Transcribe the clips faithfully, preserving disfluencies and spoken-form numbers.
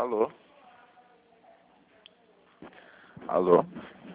Alô? Alô?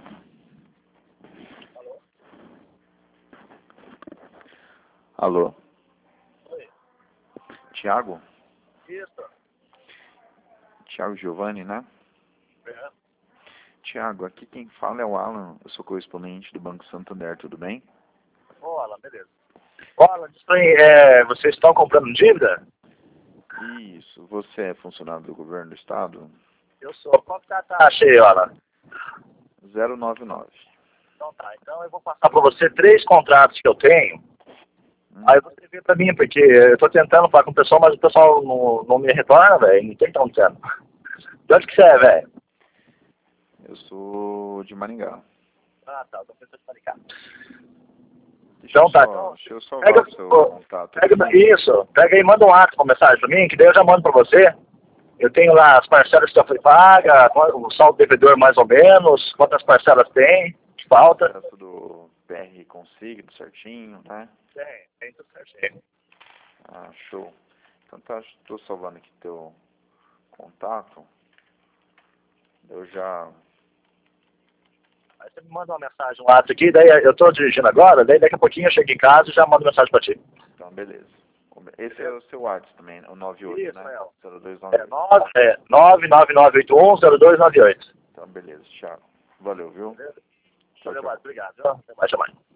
Alô? Oi. Tiago? Isso. Tiago Giovanni, né? É. Tiago, aqui quem fala é o Alan, eu sou correspondente do Banco Santander, tudo bem? Ô, Alan, beleza. Ô, Alan, diz pra mim, é, vocês estão comprando dívida? Isso, você é funcionário do governo do estado? Eu sou. Quanto que tá a taxa aí, Alan? zero nove nove. Então tá, então eu vou passar pra você três contratos que eu tenho. Hum, Aí você vê pra mim, porque eu tô tentando falar com o pessoal, mas o pessoal não, não me retorna, velho. Não tem como dizendo. De onde que você é, velho? eu sou de Maringá. Ah, tá, eu tô pensando em explicar. Deixa Então eu tá, só, então. deixa eu salvar Pega, o seu ô, contato pega aqui. isso, pega aí, manda um ato com mensagem pra mim, que daí eu já mando pra você. Eu tenho lá as parcelas que já foi paga, o saldo devedor mais ou menos, quantas parcelas tem, que falta. Tá tudo P R consigo, tudo certinho, né? Tem, tem tudo certinho. Ah, show. Então tá, estou salvando aqui teu contato. Eu já... Aí você me manda uma mensagem, um ato aqui, daí eu tô dirigindo agora, daí daqui a pouquinho eu chego em casa e já mando mensagem pra ti. Então, beleza. Esse é o seu WhatsApp também, o nove oito, Isso, né? é. zero dois nove É oito. nove nove nove oito um zero dois nove oito. Então, beleza, Thiago. Valeu, viu? Beleza? Tchau, Valeu, tchau. obrigado. Até mais, até mais.